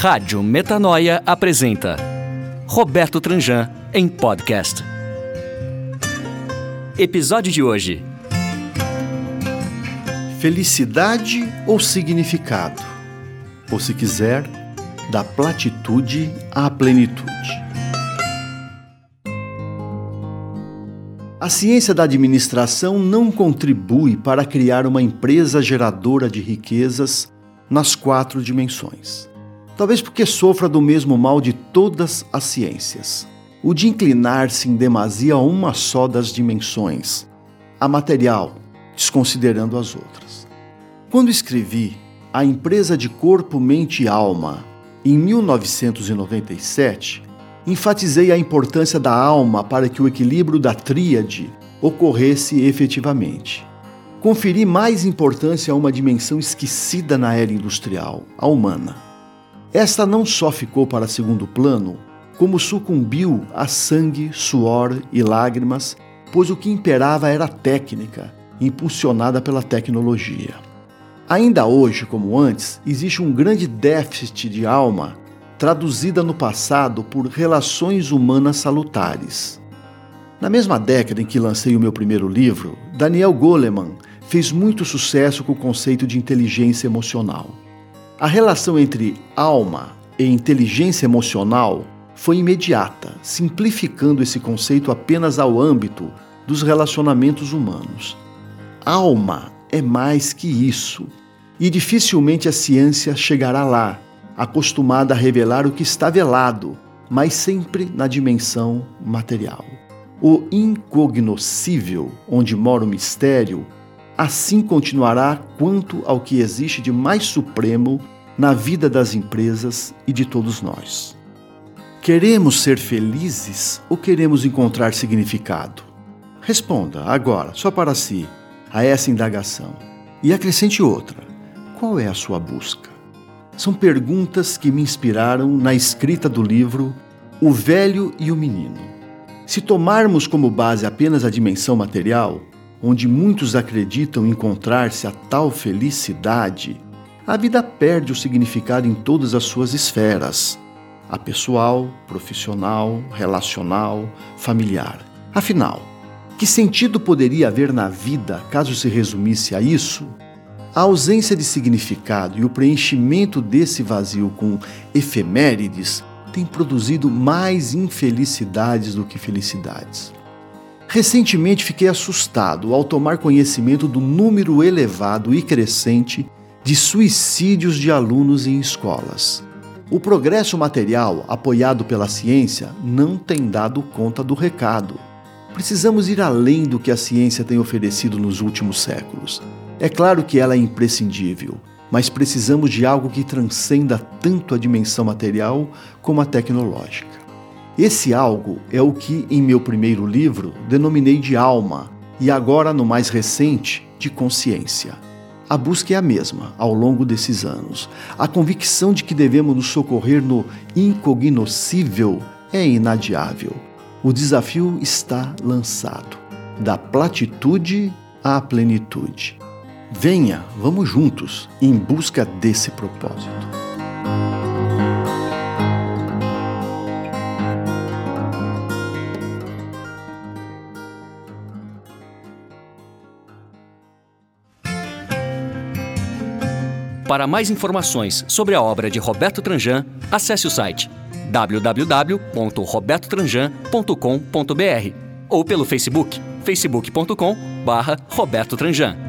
Rádio Metanoia apresenta Roberto Tranjan em podcast. Episódio de hoje: felicidade ou significado? Ou, se quiser, da platitude à plenitude. A ciência da administração não contribui para criar uma empresa geradora de riquezas nas 4 dimensões. Talvez porque sofra do mesmo mal de todas as ciências, o de inclinar-se em demasia a uma só das dimensões, a material, desconsiderando as outras. Quando escrevi A Empresa de Corpo, Mente e Alma, em 1997, enfatizei a importância da alma para que o equilíbrio da tríade ocorresse efetivamente. Conferi mais importância a uma dimensão esquecida na era industrial, a humana. Esta não só ficou para segundo plano, como sucumbiu a sangue, suor e lágrimas, pois o que imperava era a técnica, impulsionada pela tecnologia. Ainda hoje, como antes, existe um grande déficit de alma, traduzida no passado por relações humanas salutares. Na mesma década em que lancei o meu primeiro livro, Daniel Goleman fez muito sucesso com o conceito de inteligência emocional. A relação entre alma e inteligência emocional foi imediata, simplificando esse conceito apenas ao âmbito dos relacionamentos humanos. Alma é mais que isso, e dificilmente a ciência chegará lá, acostumada a revelar o que está velado, mas sempre na dimensão material. O incognoscível, onde mora o mistério, assim continuará quanto ao que existe de mais supremo na vida das empresas e de todos nós. Queremos ser felizes ou queremos encontrar significado? Responda agora, só para si, a essa indagação. E acrescente outra: qual é a sua busca? São perguntas que me inspiraram na escrita do livro O Velho e o Menino. Se tomarmos como base apenas a dimensão material, onde muitos acreditam encontrar-se a tal felicidade, a vida perde o significado em todas as suas esferas: a pessoal, profissional, relacional, familiar. Afinal, que sentido poderia haver na vida caso se resumisse a isso? A ausência de significado e o preenchimento desse vazio com efemérides tem produzido mais infelicidades do que felicidades. Recentemente fiquei assustado ao tomar conhecimento do número elevado e crescente de suicídios de alunos em escolas. O progresso material, apoiado pela ciência, não tem dado conta do recado. Precisamos ir além do que a ciência tem oferecido nos últimos séculos. É claro que ela é imprescindível, mas precisamos de algo que transcenda tanto a dimensão material como a tecnológica. Esse algo é o que, em meu primeiro livro, denominei de alma e agora, no mais recente, de consciência. A busca é a mesma ao longo desses anos. A convicção de que devemos nos socorrer no incognoscível é inadiável. O desafio está lançado, da platitude à plenitude. Venha, vamos juntos em busca desse propósito. Para mais informações sobre a obra de Roberto Tranjan, acesse o site www.robertotranjan.com.br ou pelo Facebook, facebook.com/Roberto Tranjan.